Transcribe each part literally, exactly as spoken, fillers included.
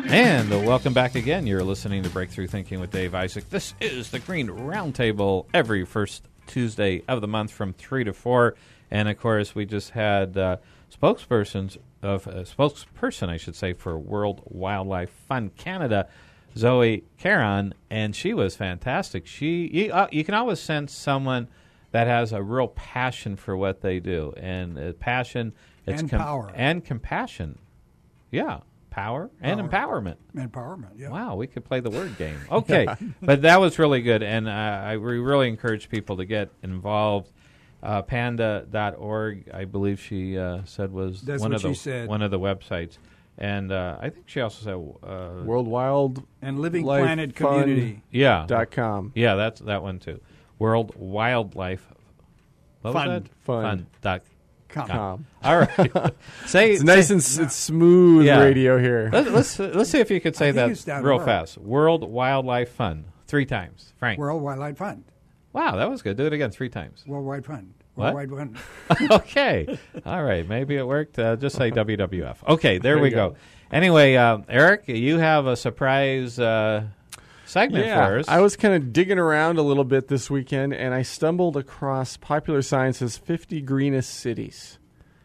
And uh, welcome back again. You're listening to Breakthrough Thinking with Dave Isaac. This is the Green Roundtable every first Tuesday of the month from three to four. And, of course, we just had uh, spokespersons of uh, spokesperson, I should say, for World Wildlife Fund Canada, Zoe Caron, and she was fantastic. She you, uh, you can always sense someone that has a real passion for what they do, and uh, passion it's and com- power and compassion. Yeah. Power and Power. empowerment. Empowerment, yeah. Wow, we could play the word game. Okay, yeah. But that was really good, and uh, I we really encourage people to get involved. Uh, panda dot org, I believe she uh, said, was That's one what of the she said. one of the websites, and uh, I think she also said uh, World Wild and Living Life Planet Fund Community. Yeah, dot com. Yeah, that's that one too. World Wildlife what Fund. was that? Fund. Fund. Dot Com. Com. All right. Say It's nice say, and s- it's smooth Yeah. radio here. Let, let's let's see if you could say I think it's that down real to fast. World Wildlife Fund three times, Frank. World Wildlife Fund. Wow, that was good. Do it again three times. Worldwide Fund. What? Worldwide Fund. Okay. All right. Maybe it worked. Uh, just say W W F. Okay, there, There we you go. go. Anyway, uh, Eric, you have a surprise uh, segment Yeah, for us. I was kind of digging around a little bit this weekend, and I stumbled across Popular Science's fifty greenest cities.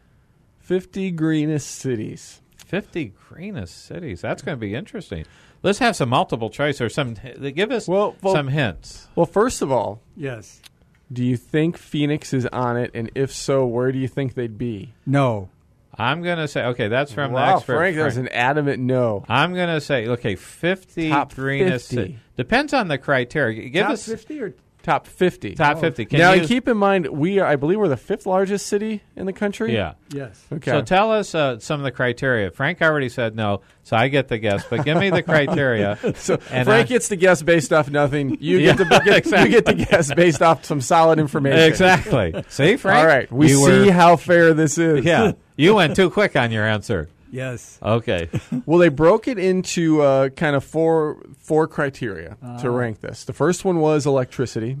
fifty greenest cities. fifty greenest cities. That's going to be interesting. Let's have some multiple choice or some. Give us Well, well- some hints. Well, first of all, Yes. do you think Phoenix is on it? And if so, where do you think they'd be? No. I'm going to say, okay, that's from wow, the expert. Frank, that was Frank. an adamant no. I'm going to say, okay, fifty Top greenest fifty. cities. Depends on the criteria. Give Top us fifty or Top fifty. top Oh. fifty. Can now, you, keep in mind, we are, I believe we're the fifth largest city in the country. yeah. yes. Okay. So tell us uh, some of the criteria. Frank already said no, so I get the guess. But give me the criteria. So And, Frank uh, gets to guess based off nothing. You Yeah, get to get, exactly. you get to guess based off some solid information. Exactly. See, Frank? All right. We You see were- how fair this is. Yeah. You went too quick on your answer. Yes. Okay. Well, they broke it into uh, kind of four four criteria to rank this. The first one was electricity,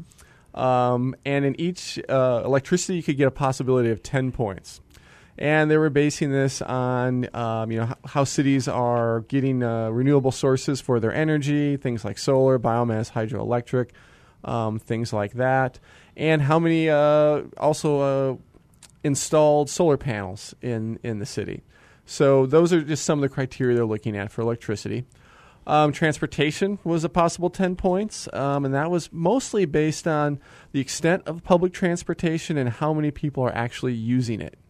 um, and in each uh, electricity, you could get a possibility of ten points. And they were basing this on um, you know h- how cities are getting uh, renewable sources for their energy, things like solar, biomass, hydroelectric, um, things like that, and how many uh, also uh, installed solar panels in in the city. So those are just some of the criteria they're looking at for electricity. Um, transportation was a possible ten points, um, and that was mostly based on the extent of public transportation and how many people are actually using it.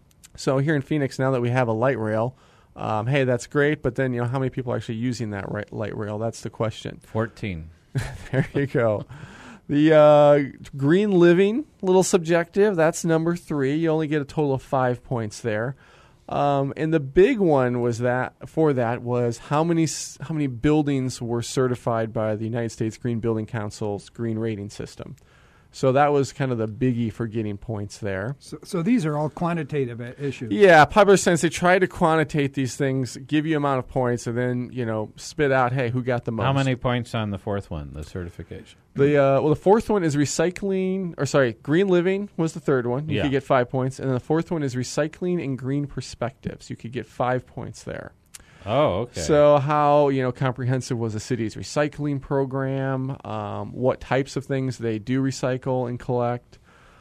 So here in Phoenix, now that we have a light rail, um, hey, that's great, but then you know how many people are actually using that right, light rail? That's the question. fourteen. There you go. The uh, green living, a little subjective. That's number three. You only get a total of five points there. Um, and the big one was that for that was how many s- how many buildings were certified by the United States Green Building Council's green rating system. So that was kind of the biggie for getting points there. So, so these are all quantitative uh, issues. Yeah, Popular Science, they try to quantitate these things, give you amount of points, and then, you know, spit out, hey, who got the most? How many points on the fourth one, the certification? The uh, well, the fourth one is recycling, or sorry, green living was the third one. You Yeah. could get five points, and then the fourth one is recycling and green perspectives. You could get five points there. Oh, okay. So how you know comprehensive was the city's recycling program? Um, what types of things they do recycle and collect?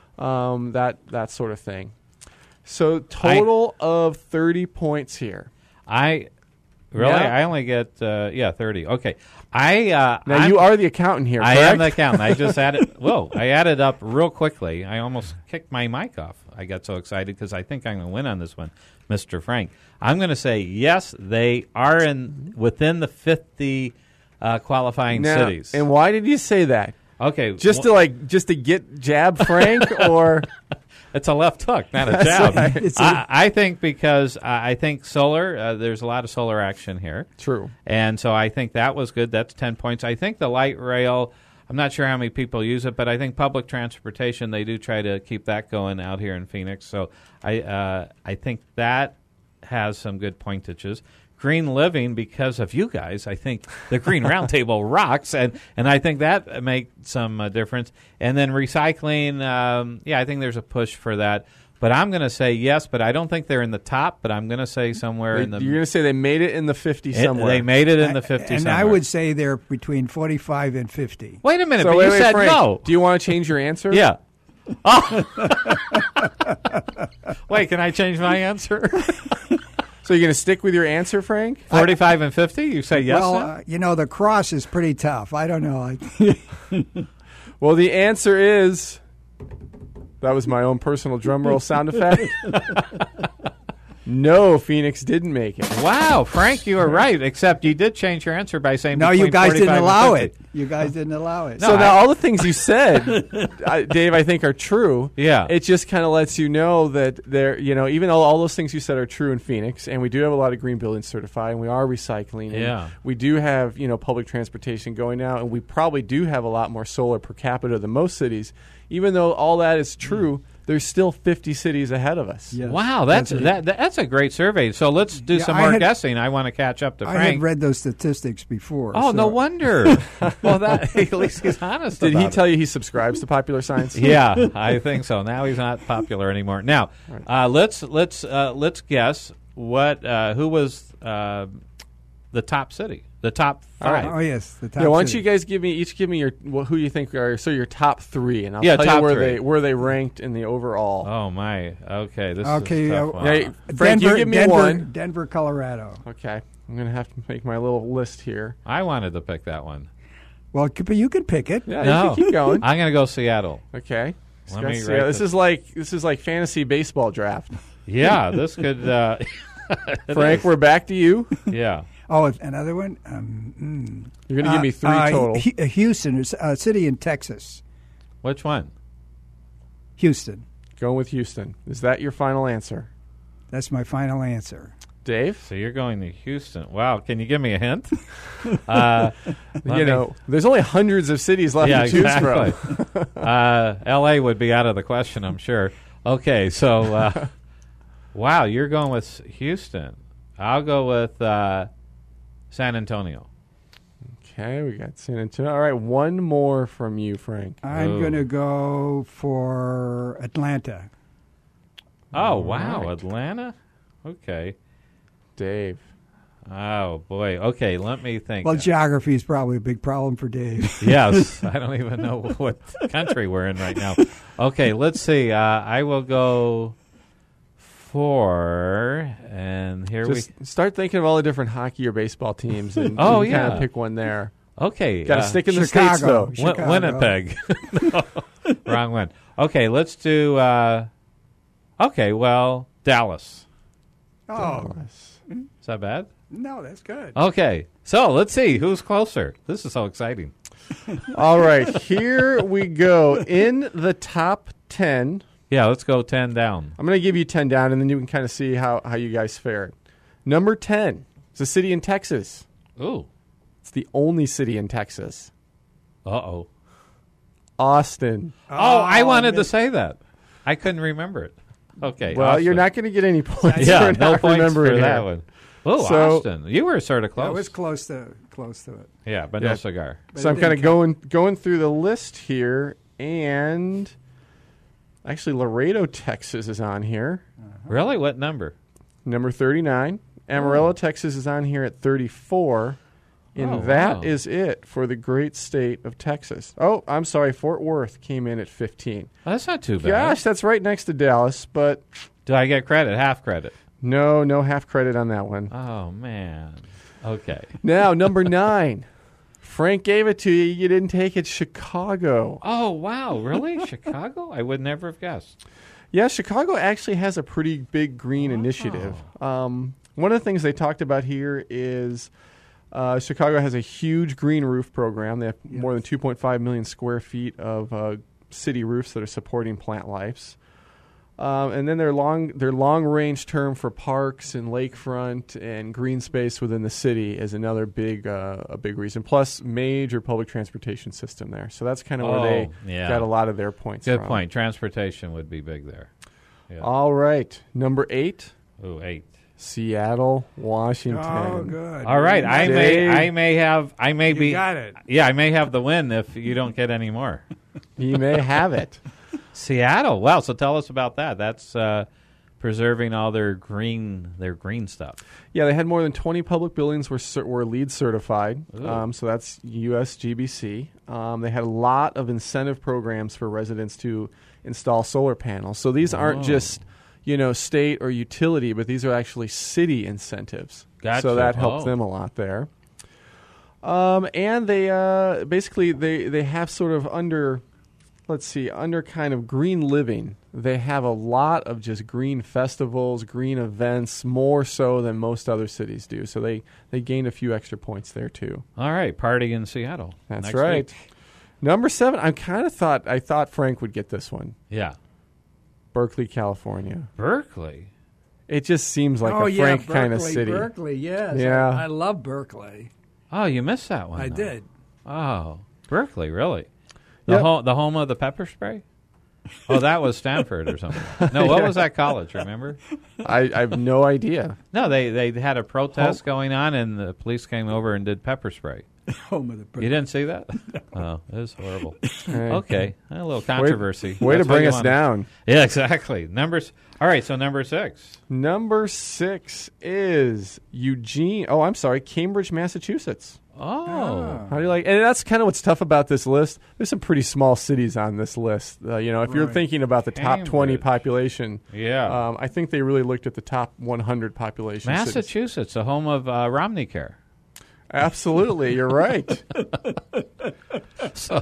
Um, that that sort of thing. So total of thirty points here. I really, Yeah. I only get uh, yeah thirty. Okay, I uh, Now I'm- you are the accountant here. I correct? am the accountant. I just added. Whoa! I added up real quickly. I almost kicked my mic off. I got so excited because I think I'm going to win on this one, Mister Frank. I'm going to say yes. They are in within the fifty uh, qualifying Now, cities. And why did you say that? Okay, Just wh- to like just to get jab Frank or it's a left hook, not a That's jab. right. It's a- I, I think because I I think solar. Uh, there's a lot of solar action here. true. And so I think that was good. That's ten points. I think the light rail, I'm not sure how many people use it, but I think public transportation, they do try to keep that going out here in Phoenix. So I uh, I think that has some good pointages. Green living, because of you guys, I think the Green Roundtable rocks, and, and I think that makes some uh, difference. And then recycling, um, yeah, I think there's a push for that. But I'm going to say yes, but I don't think they're in the top, but I'm going to say somewhere They- in the... You're going to say they made it in the fifty it- somewhere. They made it in the fifty And somewhere. I would say they're between forty-five and fifty. Wait a minute, so but wait, you wait, said Frank, no. Do you want to change your answer? Yeah. Oh. Wait, can I change my answer? So you're going to stick with your answer, Frank? forty-five and fifty? You say yes well, now? uh, you know, the cross is pretty tough. I don't know. I, Well, the answer is... That was my own personal drum roll sound effect. No, Phoenix didn't make it. Wow, Frank, you were right, except you did change your answer by saying no, you between guys didn't forty-five and allow fifty. it. You guys didn't allow it. No, So I- now all the things you said, I, Dave, I think are true. Yeah. It just kind of lets you know that there, you know, even though all those things you said are true in Phoenix, and we do have a lot of green buildings certified, and we are recycling. and Yeah. We do have, you know, public transportation going now, and we probably do have a lot more solar per capita than most cities. Even though all that is true, there's still fifty cities ahead of us. Yes. Wow, that's That's it. that, that- that's a great survey. So let's do Yeah, some I more had- guessing. I want to catch up to I Frank. had read those statistics before. oh, no so- wonder. Well, that at least he's honest. Did he about it. tell you he subscribes to Popular Science? Yeah, I think so. Now he's not popular anymore. Now, uh, let's let's uh, let's guess what uh, who was uh, the top city, the top All right. five. Oh, yes. The top Yeah, why don't city. you guys give me each give me your well, who you think are so your top three, and I'll Yeah, tell top you where three. they where they ranked in the overall. Oh my. Okay, this Okay, is a uh, tough one. Now, Frank, Denver, you give me Denver, one. Denver, Colorado. Okay, I'm gonna have to make my little list here. I wanted to pick that one. Well, c- but you can pick it. Yeah, No. you can keep going. I'm going to go Seattle. Okay. Let Let's me see. write this this. is like this is like fantasy baseball draft. Yeah, this could. Uh, it Frank, is. we're back to you. Yeah. Oh, another one? Um, You're gonna give me three uh, total. Hu- uh, Houston, is a city in Texas. Which one? Houston. Going with Houston. Is that your final answer, That's my final answer. Dave? So you're going to Houston. Wow. Can you give me a hint? uh, let You me- know, there's only hundreds of cities left yeah, to choose exactly. from. uh, L A would be out of the question, I'm sure. Okay, so uh, wow, you're going with Houston. I'll go with uh, San Antonio. Okay, we got San Antonio. All right, one more from you, Frank. I'm Oh. going to go for Atlanta. Oh wow, right. Atlanta. Okay. Dave. Oh boy. Okay, let me think. Well, geography is probably a big problem for Dave. Yes, I don't even know what country we're in right now. Okay, let's see. Uh, I will go four, and here Just start thinking of all the different hockey or baseball teams, and Oh, you kind yeah. of pick one there. we. Okay, Got to uh, stick in the Chicago. states, though. Win- Chicago. Winnipeg. No, wrong one. Okay, let's do. Uh, okay, well, Dallas. Oh, Is that bad? no, that's good. Okay, so let's see who's closer. This is so exciting. All right, here we go. In the top ten, Yeah, let's go ten down. I'm going to give you ten down, and then you can kind of see how, how you guys fared. Number ten is a city in Texas. Ooh. It's the only city in Texas. Uh oh. Austin. Oh, I wanted to miss- say that. I couldn't remember it. Okay. Well, Austin. you're not going to get any points Yeah, for no not points remembering for that it. one. Oh, So- Austin. You were sort of close. That was close to close to it. yeah, but Yeah. no cigar. But So it I'm kind of didn't going going through the list here, and actually Laredo, Texas is on here, Really? What number? number thirty-nine. Amarillo, Texas is on here at thirty-four. And Oh, that wow. is it for the great state of Texas. Oh, I'm sorry, Fort Worth came in at fifteen. That's not too bad. Gosh, that's right next to Dallas, but Do I get credit? Half credit. no, no half credit on that one. Oh, man. Okay. Now, number nine. Frank gave it to you. You didn't take it. Chicago. Oh, wow. Really? Chicago? I would never have guessed. Yeah, Chicago actually has a pretty big green initiative. Um, one of the things they talked about here is uh, Chicago has a huge green roof program. They have more than two point five million square feet of uh, city roofs that are supporting plant lives. Um, and then their long their long range term for parks and lakefront and green space within the city is another big uh, a big reason. Plus, major public transportation system there. So that's kind of where they Oh, yeah. got a lot of their points. Good from. point. Transportation would be big there. Yeah. All right, number eight, Ooh, eight. Seattle, Washington. Oh, good. All right. I may Dave. I may have I may You be got it. Yeah, I may have the win if you don't get any more. You may have it. Seattle. Wow. So tell us about that. That's uh, preserving all their green their green stuff. Yeah, they had more than twenty public buildings were cer- were LEED certified. Um, so that's U S G B C. Um, they had a lot of incentive programs for residents to install solar panels. So these aren't Oh. just, you know, state or utility, but these are actually city incentives. Gotcha. So that helps Oh. them a lot there. Um, and they uh, basically they, they have sort of under, let's see, under kind of green living. They have a lot of just green festivals, green events, more so than most other cities do. So they, they gained a few extra points there too. All right. Party in Seattle. That's next right. week. Number seven, I kind of thought I thought Frank would get this one. Yeah. Berkeley, California. Berkeley. It just seems like oh, a yeah, Frank Berkeley, kind of city. Berkeley, yes. Yeah. I, I love Berkeley. Oh, you missed that one. I though. did. Oh, Berkeley, really? The, Yep. home, the home of the pepper spray? Oh, that was Stanford or something. No, what was that college, remember? I, I have no idea. No, they, they had a protest Oh. going on, and the police came over and did pepper spray. Home of the You didn't see that? Oh, it was horrible. Hey. Okay, a little controversy. Way to That's what bring you us wanted. down. Yeah, exactly. Numbers. All right, so number six. Number six is Eugene. Oh, I'm sorry, Cambridge, Massachusetts. Oh, How do you like? And that's kind of what's tough about this list. There's some pretty small cities on this list. Uh, you know, if you're Right. thinking about the top twenty Cambridge. population, yeah. um, I think they really looked at the top one hundred population. cities. Massachusetts, the home of uh, Romney Care. Absolutely, you're right. So,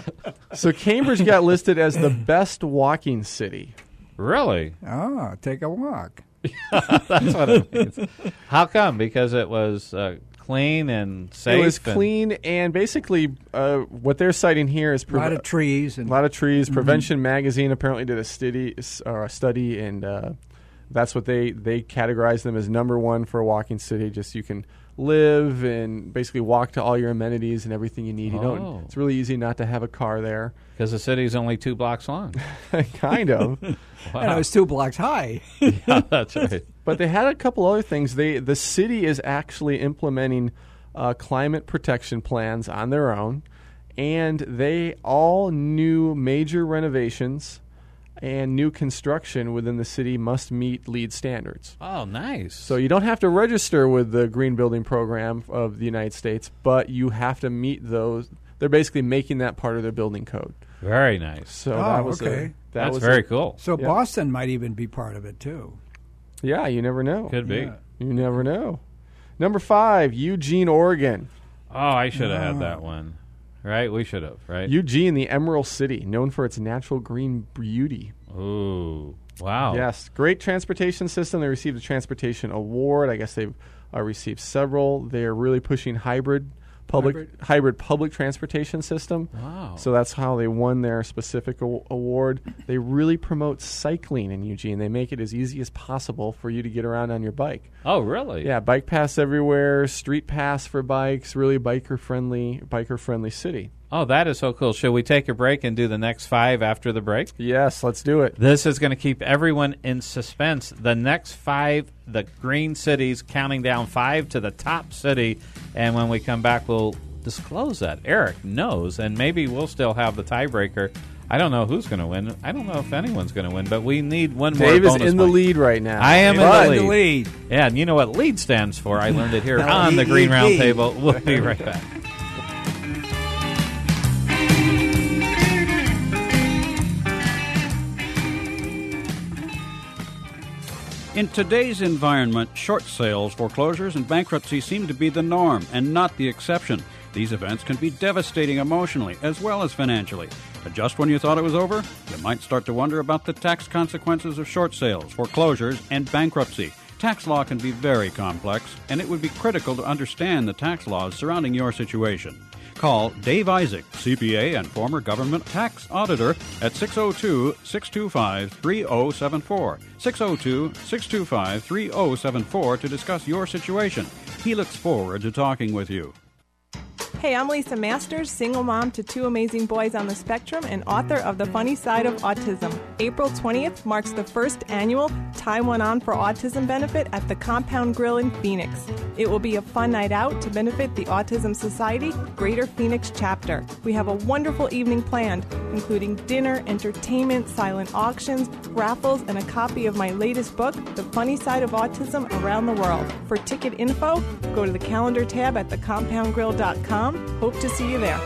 So Cambridge got listed as the best walking city. really? Oh, take a walk. That's what it means. How come? Because it was uh, clean and safe. It was and- clean, and basically, uh, what they're citing here is A preve- lot of trees. a And lot of trees. Prevention Magazine apparently did a study, or a study, and uh, that's what they they categorize them as number one for a walking city. Just you can live and basically walk to all your amenities and everything you need. You Oh. don't. It's really easy not to have a car there. Because the city's only two blocks long. Kind of. and Wow. it was two blocks high. Yeah, that's right. But they had a couple other things. They the city is actually implementing uh, climate protection plans on their own, and they all new major renovations and new construction within the city must meet LEED standards. Oh, nice. So you don't have to register with the Green Building Program of the United States, but you have to meet those. They're basically making that part of their building code. Very nice. So Oh, that was okay. a, that That's was very a- cool. So Yeah. Boston might even be part of it, too. Yeah, you never know. Could be. Yeah. You never know. Number five, Eugene, Oregon. Oh, I should have Ah. had that one. Right? We should have, right? Eugene, the Emerald City, known for its natural green beauty. Ooh. Wow. Yes, great transportation system. They received a transportation award. I guess they've uh, received several. They're really pushing hybrid public hybrid, Hybrid. public transportation system. Wow. So that's how they won their specific a- award. They really promote cycling in Eugene. They make it as easy as possible for you to get around on your bike. Oh, really? Yeah, bike pass everywhere, street pass for bikes. Really biker friendly, biker friendly city. Oh, that is so cool. Should we take a break and do the next five after the break? Yes, let's do it. This is going to keep everyone in suspense. The next five, the green cities, counting down five to the top city. And when we come back, we'll disclose that. Eric knows, and maybe we'll still have the tiebreaker. I don't know who's going to win. I don't know if anyone's going to win, but we need one more Dave is bonus in the point. lead right now. I am in But- the lead. the lead. Yeah, and you know what LEED stands for. I learned it here L on the E E Green D. Roundtable. We'll be right back. In today's environment, short sales, foreclosures, and bankruptcy seem to be the norm and not the exception. These events can be devastating emotionally as well as financially. But just when you thought it was over, you might start to wonder about the tax consequences of short sales, foreclosures, and bankruptcy. Tax law can be very complex, and it would be critical to understand the tax laws surrounding your situation. Call Dave Isaac, C P A and former government tax auditor, at six oh two, six two five, three oh seven four. six oh two, six two five, three oh seven four to discuss your situation. He looks forward to talking with you. Hey, I'm Lisa Masters, single mom to two amazing boys on the spectrum and author of The Funny Side of Autism. April twentieth marks the first annual Time One On for Autism benefit at the Compound Grill in Phoenix. It will be a fun night out to benefit the Autism Society Greater Phoenix chapter. We have a wonderful evening planned, including dinner, entertainment, silent auctions, raffles, and a copy of my latest book, The Funny Side of Autism Around the World. For ticket info, go to the calendar tab at the compound grill dot com. Hope to see you there.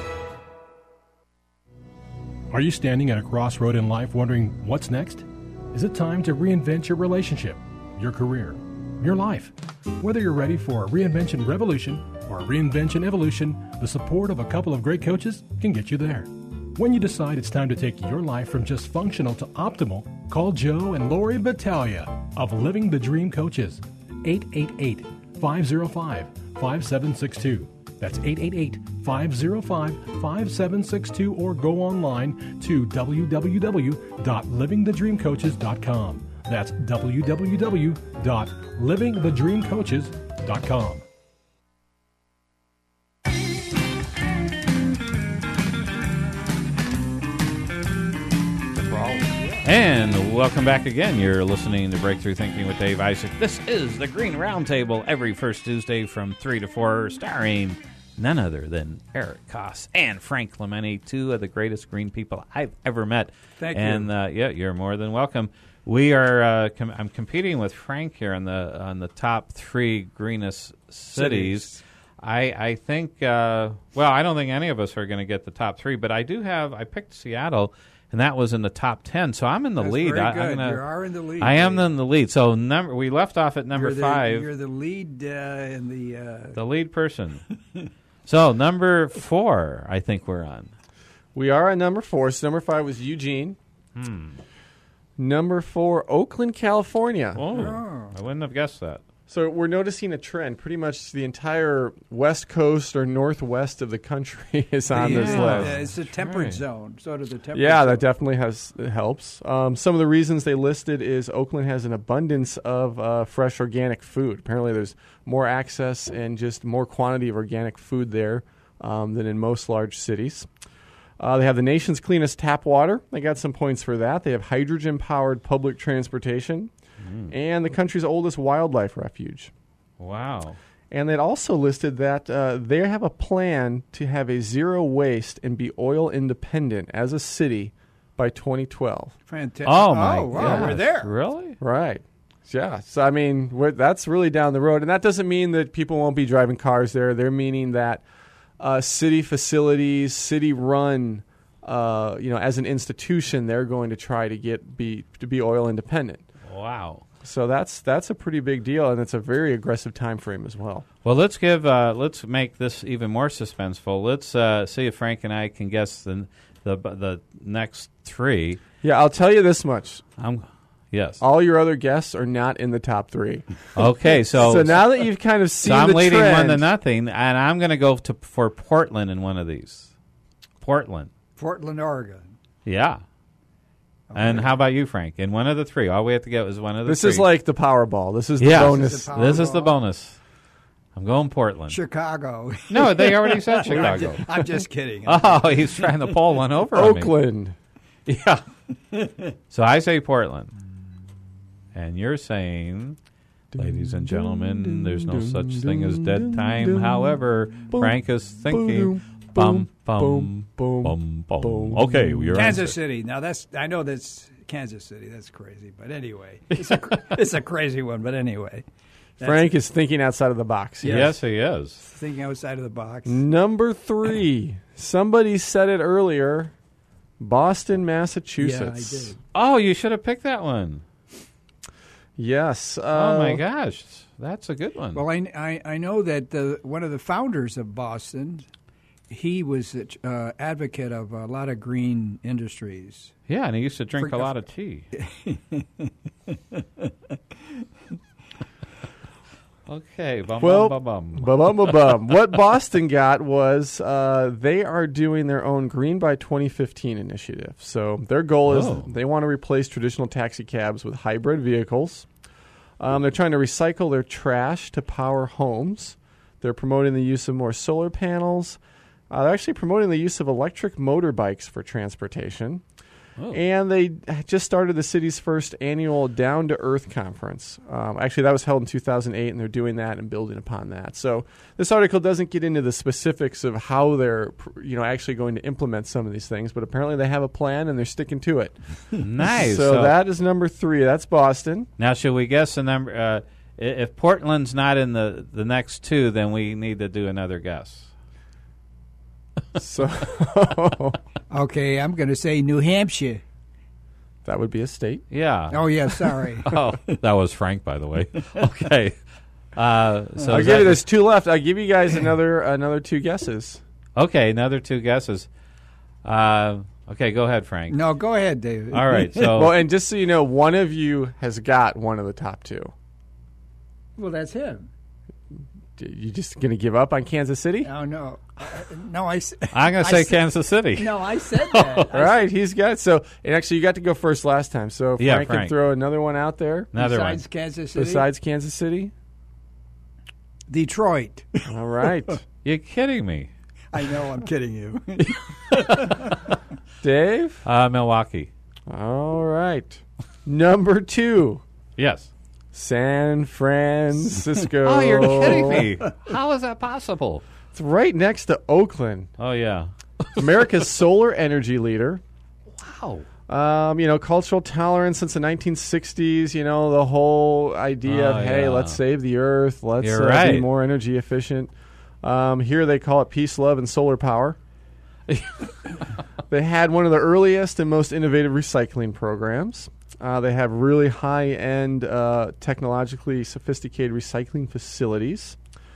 Are you standing at a crossroad in life wondering what's next? Is it time to reinvent your relationship, your career, your life? Whether you're ready for a reinvention revolution or a reinvention evolution, the support of a couple of great coaches can get you there. When you decide it's time to take your life from just functional to optimal, call Joe and Lori Battaglia of Living the Dream Coaches, eight eight eight, five oh five, five seven six two. That's eight eight eight, five oh five, five seven six two, or go online to w w w dot living the dream coaches dot com. That's w w w dot living the dream coaches dot com. And welcome back again. You're listening to Breakthrough Thinking with Dave Isaac. This is the Green Roundtable every first Tuesday from three to four, starring none other than Eric Koss and Frank Clementi, two of the greatest green people I've ever met. Thank and, you. And uh, yeah, you're more than welcome. We are. Uh, com- I'm competing with Frank here on the on the top three greenest cities. Cities. I I think. Uh, well, I don't think any of us are going to get the top three, but I do have. I picked Seattle, and that was in the top ten. So I'm in the That's lead. very I, good. I'm gonna, You are in the lead. I am Dave. in the lead. So number we left off at number you're the, five. You're the lead uh, in the. Uh, The lead person. So number four, I think we're on. We are at number four. So number five was Eugene. Hmm. Number four, Oakland, California. Oh, Oh. I wouldn't have guessed that. So we're noticing a trend. Pretty much the entire west coast or northwest of the country is on this yeah, list. uh, it's a temperate Right. zone. Sort of the temperate Yeah, zone. that definitely has it helps. Um, some of the reasons they listed is Oakland has an abundance of uh, fresh organic food. Apparently, there's more access and just more quantity of organic food there um, than in most large cities. Uh, they have the nation's cleanest tap water. They got some points for that. They have hydrogen-powered public transportation and the country's oldest wildlife refuge. Wow. And they'd also listed that uh, they have a plan to have a zero waste and be oil independent as a city by twenty twelve. Fantastic. Oh, my oh, wow, gosh. we're there. Really? Right. Yeah. So, I mean, we're, that's really down the road. And that doesn't mean that people won't be driving cars there. They're meaning that uh, city facilities, city-run, uh, you know, as an institution, they're going to try to get be to be oil independent. Wow. So that's that's a pretty big deal, and it's a very aggressive time frame as well. Well, let's give. Uh, let's make this even more suspenseful. Let's uh, see if Frank and I can guess the the, the next three. Yeah, I'll tell you this much. I'm, yes. All your other guests are not in the top three. Okay. So So now that you've kind of seen so I'm the leading trend, one to nothing, and I'm going to go to for Portland in one of these. Portland. Portland, Oregon. Yeah. And how about you, Frank? In one of the three, all we have to get is one of the this three. is like the Powerball. This is the yeah, bonus. This is the This is the Powerball. bonus. I'm going Portland. Chicago. No, they already said Chicago. I'm just kidding. Oh, he's trying to pull one over on me. Oakland. Yeah. So I say Portland. And you're saying, ladies and gentlemen, there's no such thing as dead time. However, Frank is thinking, bum, bum, boom, bum, bum. boom. Okay, you're Kansas City. Now that's I know that's Kansas City. That's crazy, but anyway, it's a cr- it's a crazy one. But anyway, that's Frank is thinking outside of the box. Yes. yes, he is. thinking outside of the box. Number three. Somebody said it earlier. Boston, Yeah, I Massachusetts. did. Oh, you should have picked that one. Yes. Uh, Oh, my gosh. That's a good one. Well, I, I, I know that the, one of the founders of Boston, he was an uh, advocate of a lot of green industries. yeah, and he used to drink For- a lot of tea. Okay, bum, Well, bum, bum, bum. Bum, bum, bum. What Boston got was uh, they are doing their own Green by twenty fifteen initiative. So their goal is Oh. they want to replace traditional taxi cabs with hybrid vehicles. Um, they're trying to recycle their trash to power homes. They're promoting the use of more solar panels. Uh, they're actually promoting the use of electric motorbikes for transportation. Oh. And they just started the city's first annual Down to Earth conference. Um, actually, that was held in two thousand eight, and they're doing that and building upon that. So this article doesn't get into the specifics of how they're, you know, actually going to implement some of these things, but apparently they have a plan and they're sticking to it. Nice. So, So that is number three. That's Boston. now, should we guess the number? Uh, i- if Portland's not in the, the next two, then we need to do another guess. So Okay, I'm going to say New Hampshire. that would be a state. Yeah. Oh, yeah, sorry. Oh, that was Frank, by the way. Okay. Uh, so I'll is give that- you this two left. I'll give you guys another another two guesses. Okay, another two guesses. Uh, okay, go ahead, Frank. No, go ahead, David. All right. So Well, and just so you know, one of you has got one of the top two. Well, that's him. D- You just going to give up on Kansas City? Oh, no. Uh, no, I s- I'm going to I say said- Kansas City. No, I said that. All right, he's got so. And actually, you got to go first last time. So Yeah, Frank can Frank. throw another one out there Another Besides one. Kansas City. besides Kansas City. Detroit. All right, You're kidding me. I know, I'm kidding you. Dave. Uh, Milwaukee. All right, number two, Yes. San Francisco. Oh, you're kidding me. How is that possible? It's right next to Oakland, Oh, yeah. America's solar energy leader. Wow. Um, you know, cultural tolerance since the nineteen sixties, you know, the whole idea Oh, of, hey, yeah. let's save the earth, let's You're uh, right. be more energy efficient. Um, here they call it peace, love, and solar power. They had one of the earliest and most innovative recycling programs. Uh, they have really high-end, uh, technologically sophisticated recycling facilities.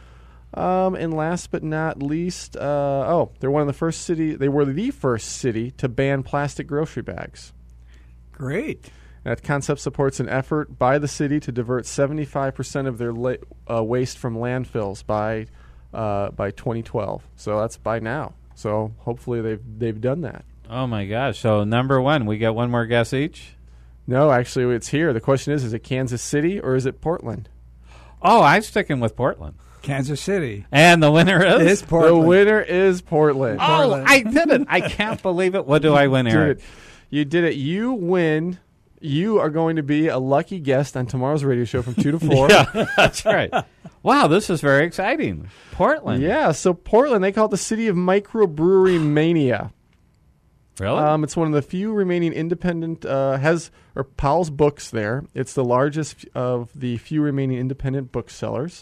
Um, and last but not least, uh, oh, they're one of the first city. They were the first city to ban plastic grocery bags. Great. That concept supports an effort by the city to divert seventy-five percent of their la- uh, waste from landfills by uh, by twenty twelve. So that's by now. So hopefully they've they've done that. Oh, my gosh. So, number one, we got one more guess each? No, actually, it's here. The question is: is it Kansas City or is it Portland? Oh, I'm sticking with Portland. Kansas City. And the winner is? It is Portland. The winner is Portland. Oh, Portland. I did it. I can't believe it. What do I win, Did Eric? it. You did it. You win. You are going to be a lucky guest on tomorrow's radio show from two to four. Yeah, that's right. Wow, this is very exciting. Portland. Yeah, so Portland, they call it the city of microbrewery mania. Really? Um, it's one of the few remaining independent, uh, has, or Powell's Books there. It's the largest of the few remaining independent booksellers.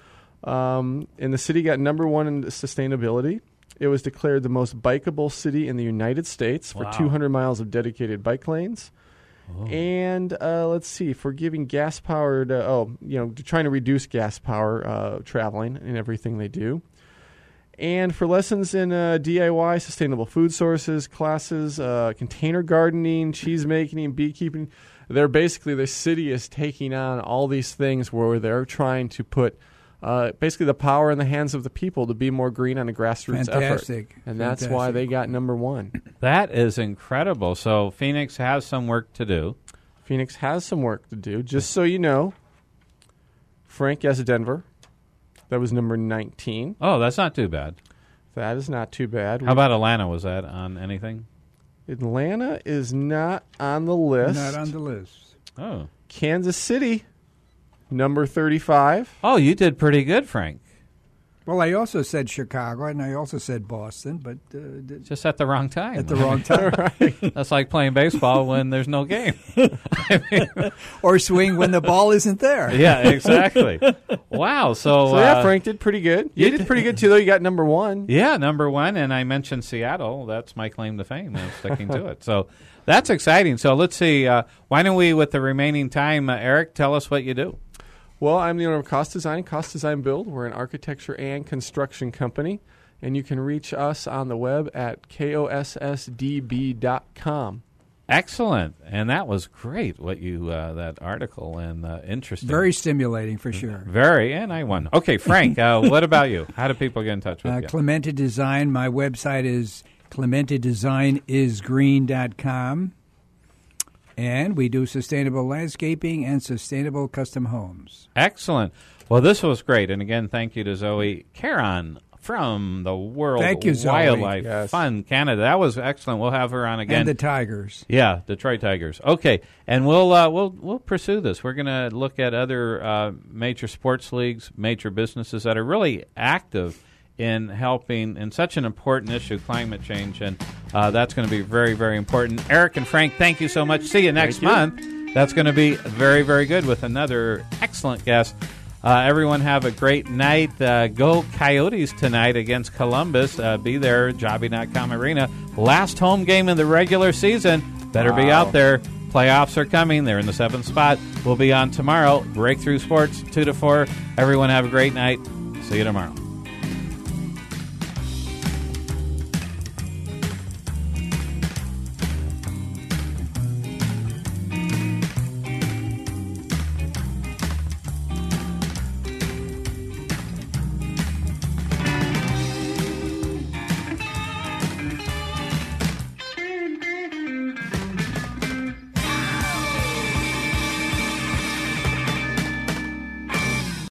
Um, and the city got number one in sustainability. It was declared the most bikeable city in the United States for Wow. two hundred miles of dedicated bike lanes. Oh. And uh, let's see, for giving gas-powered, uh, oh, you know, trying to reduce gas power uh, traveling in everything they do. And for lessons in uh, D I Y, sustainable food sources, classes, uh, container gardening, cheese making, and beekeeping, they're basically, the city is taking on all these things where they're trying to put uh, basically the power in the hands of the people to be more green on a grassroots Fantastic. effort. And that's why Fantastic. they got number one. That is incredible. So Phoenix has some work to do. Phoenix has some work to do. Just so you know, Frank guessed Denver. That was number nineteen. Oh, that's not too bad. That is not too bad. How about Atlanta? Was that on anything? Atlanta is not on the list. Not on the list. Oh. Kansas City, number thirty-five. Oh, you did pretty good, Frank. Well, I also said Chicago, and I also said Boston, but uh, d- Just at the wrong time. at the wrong time. That's like playing baseball when there's no game. Or swing when the ball isn't there. Yeah, exactly. Wow. So, So yeah, uh, Frank did pretty good. You you did did- pretty good too, though. You got number one. Yeah, number one, and I mentioned Seattle. That's my claim to fame. I'm sticking to it. So that's exciting. So let's see. Uh, why don't we, with the remaining time, uh, Eric, tell us what you do? Well, I'm the owner of Cost Design, Cost Design Build. We're an architecture and construction company, and you can reach us on the web at kossdb dot com. Excellent, and that was great. What you uh, that article and uh, interesting. Very stimulating, for sure. very, and I won. Okay, Frank. Uh, what about you? How do people get in touch with Uh, you? Clemente Design, my website is clemente design is green dot com. And we do sustainable landscaping and sustainable custom homes. Excellent. Well, this was great, and again, thank you to Zoe Caron from the World Thank you, Zoe. Wildlife Yes. Fund Canada. That was excellent. We'll have her on again. And the Tigers. Yeah, Detroit Tigers. Okay, and we'll uh, we'll we'll pursue this. We're going to look at other uh, major sports leagues, major businesses that are really active in helping in such an important issue, climate change, and uh, that's going to be very, very important. Eric and Frank, thank you so much. See you next Thank you. month. That's going to be very, very good with another excellent guest. Uh, everyone have a great night. Uh, go Coyotes tonight against Columbus. Uh, be there, Jobby dot com Arena. Last home game in the regular season. Better be Wow. out there. Playoffs are coming. They're in the seventh spot. We'll be on tomorrow. Breakthrough Sports, two to four. Everyone have a great night. See you tomorrow.